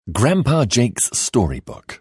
Grandpa Jake's Storybook.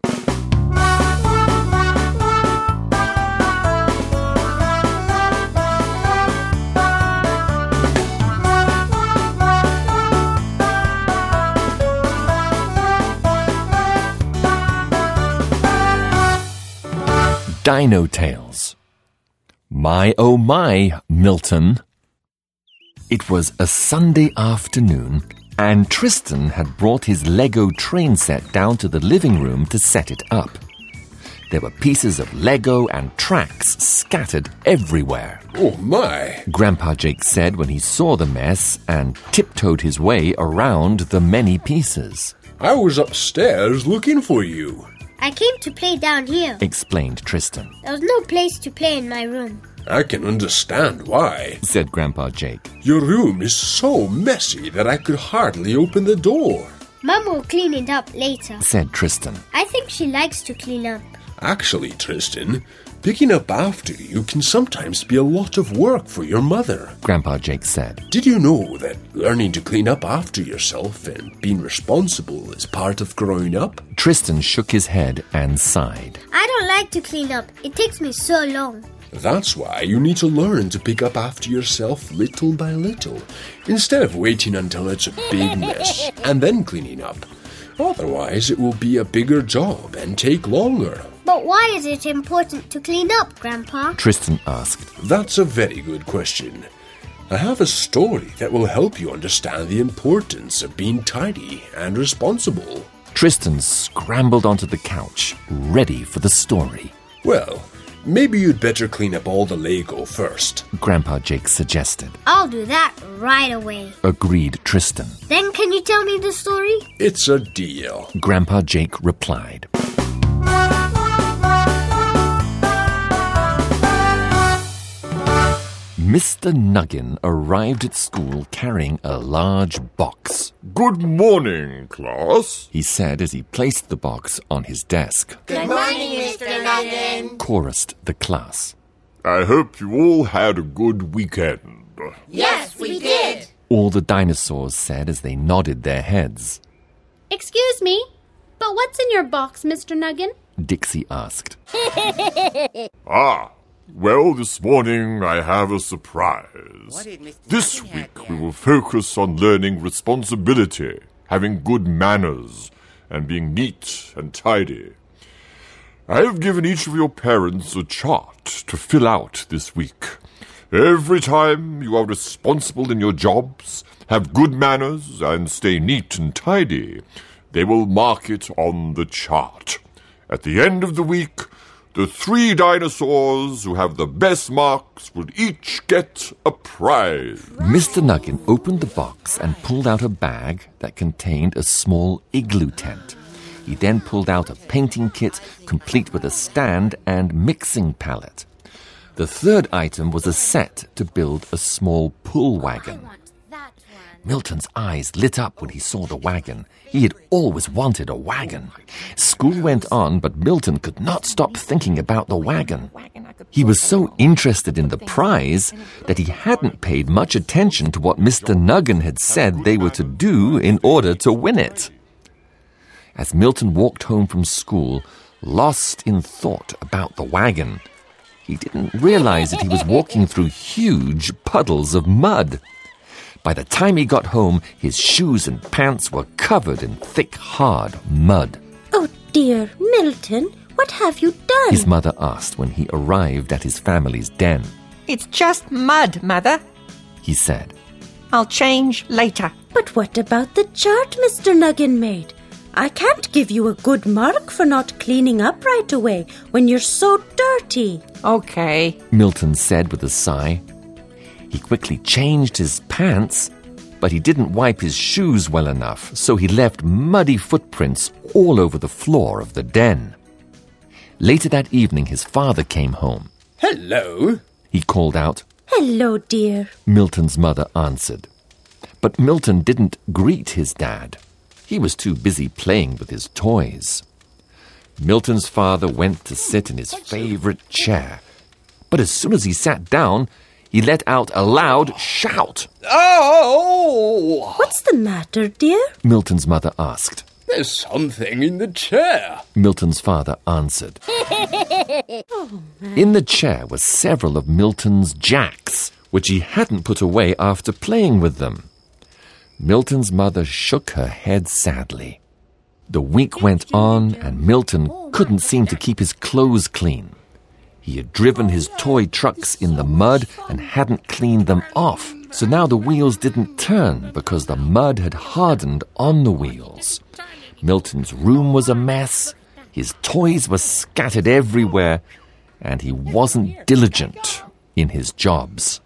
Dino Tales. My oh my, Milton. It was a Sunday afternoon, and Tristan had brought his Lego train set down to the living room to set it up. There were pieces of Lego and tracks scattered everywhere. Oh my! Grandpa Jake said when he saw the mess and tiptoed his way around the many pieces. I was upstairs looking for you. I came to play down here, Explained Tristan. There was no place to play in my room. I can understand why. Said Grandpa Jake. Your room is so messy that I could hardly open the door. Mum will clean it up later. Said Tristan. I think she likes to clean up. Actually, Tristan, picking up after you can sometimes be a lot of work for your mother. Grandpa Jake said. Did you know that learning to clean up after yourself and being responsible is part of growing up? Tristan shook his head and sighed. I don't like to clean up. It takes me so long. That's why you need to learn to pick up after yourself little by little, instead of waiting until it's a big mess and then cleaning up. Otherwise, it will be a bigger job and take longer. But why is it important to clean up, Grandpa? Tristan asked. That's a very good question. I have a story that will help you understand the importance of being tidy and responsible. Tristan scrambled onto the couch, ready for the story. Well, maybe you'd better clean up all the Lego first. Grandpa Jake suggested. I'll do that right away. Agreed Tristan. Then can you tell me the story? It's a deal. Grandpa Jake replied. Mr. Nuggin arrived at school carrying a large box. Good morning, class, He said as he placed the box on his desk. Good morning, Mr. Nuggin. Chorused the class. I hope you all had a good weekend. Yes, we did. All the dinosaurs said as they nodded their heads. Excuse me, but what's in your box, Mr. Nuggin? Dixie asked. Well, this morning I have a surprise. This week we will focus on learning responsibility, having good manners, and being neat and tidy. I have given each of your parents a chart to fill out this week. Every time you are responsible in your jobs, have good manners, and stay neat and tidy, they will mark it on the chart. At the end of the week, the 3 dinosaurs who have the best marks will each get a prize. Mr. Nuggin opened the box and pulled out a bag that contained a small igloo tent. He then pulled out a painting kit complete with a stand and mixing palette. The third item was a set to build a small pull wagon. Milton's eyes lit up when he saw the wagon. He had always wanted a wagon. School went on, but Milton could not stop thinking about the wagon. He was so interested in the prize that he hadn't paid much attention to what Mr. Nuggin had said they were to do in order to win it. As Milton walked home from school, lost in thought about the wagon, he didn't realize that he was walking through huge puddles of mud. By the time he got home, his shoes and pants were covered in thick, hard mud. Oh dear, Milton, what have you done? His mother asked when he arrived at his family's den. It's just mud, Mother, He said. I'll change later. But what about the chart Mr. Nuggin made? I can't give you a good mark for not cleaning up right away when you're so dirty. Okay. Milton said with a sigh. He quickly changed his pants, but he didn't wipe his shoes well enough, so he left muddy footprints all over the floor of the den. Later that evening, his father came home. Hello. He called out. Hello, dear. Milton's mother answered. But Milton didn't greet his dad. He was too busy playing with his toys. Milton's father went to sit in his favorite chair, but as soon as he sat down, he let out a loud shout. Oh! What's the matter, dear? Milton's mother asked. There's something in the chair, Milton's father answered. In the chair were several of Milton's jacks, which he hadn't put away after playing with them. Milton's mother shook her head sadly. The week went on, and Milton couldn't seem to keep his clothes clean. He had driven his toy trucks in the mud and hadn't cleaned them off, so now the wheels didn't turn because the mud had hardened on the wheels. Milton's room was a mess, his toys were scattered everywhere, and he wasn't diligent in his jobs.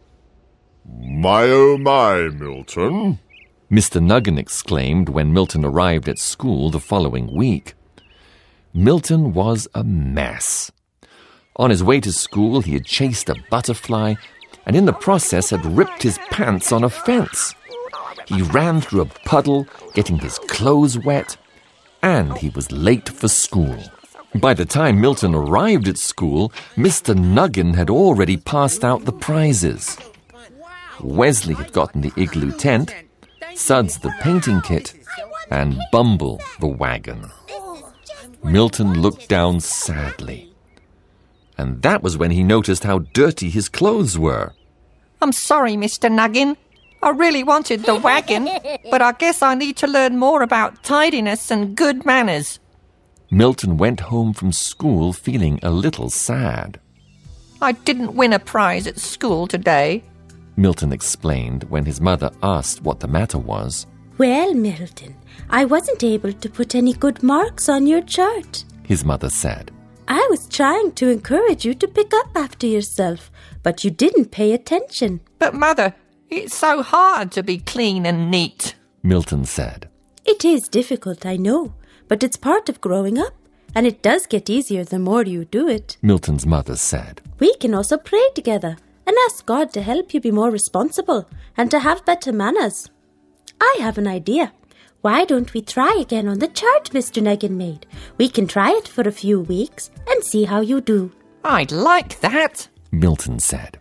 My oh my, Milton. Mr. Nuggin exclaimed when Milton arrived at school the following week. Milton was a mess. On his way to school, he had chased a butterfly and in the process had ripped his pants on a fence. He ran through a puddle, getting his clothes wet, and he was late for school. By the time Milton arrived at school, Mr. Nuggin had already passed out the prizes. Wesley had gotten the igloo tent, Suds the painting kit, and Bumble the wagon. Milton looked down sadly. And that was when he noticed how dirty his clothes were. I'm sorry, Mr. Nuggin. I really wanted the wagon, but I guess I need to learn more about tidiness and good manners. Milton went home from school feeling a little sad. I didn't win a prize at school today, Milton explained when his mother asked what the matter was. Well, Milton, I wasn't able to put any good marks on your chart, his mother said. I was trying to encourage you to pick up after yourself, but you didn't pay attention. But, Mother, it's so hard to be clean and neat, Milton said. It is difficult, I know, but it's part of growing up, and it does get easier the more you do it, Milton's mother said. We can also pray together and ask God to help you be more responsible and to have better manners. I have an idea. Why don't we try again on the chart Mr. Nuggin made? We can try it for a few weeks and see how you do. I'd like that, Milton said.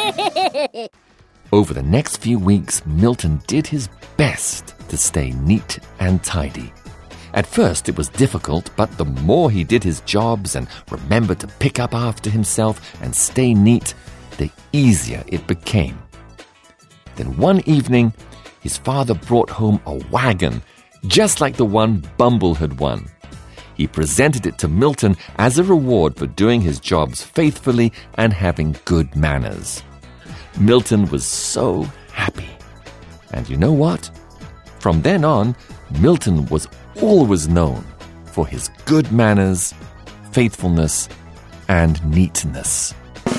Over the next few weeks, Milton did his best to stay neat and tidy. At first it was difficult, but the more he did his jobs and remembered to pick up after himself and stay neat, the easier it became. Then one evening, his father brought home a wagon, just like the one Bumble had won. He presented it to Milton as a reward for doing his jobs faithfully and having good manners. Milton was so happy. And you know what? From then on, Milton was always known for his good manners, faithfulness, and neatness.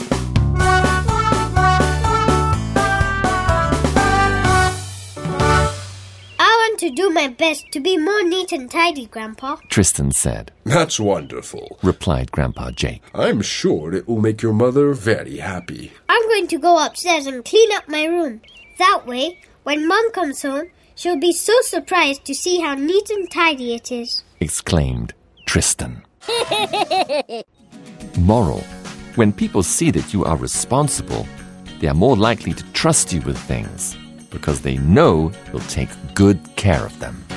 To do my best to be more neat and tidy, Grandpa, Tristan said. That's wonderful, replied Grandpa Jake. I'm sure it will make your mother very happy. I'm going to go upstairs and clean up my room. That way, when Mom comes home, she'll be so surprised to see how neat and tidy it is, exclaimed Tristan. Moral: when people see that you are responsible, they are more likely to trust you with things, because they know you'll take good care of them.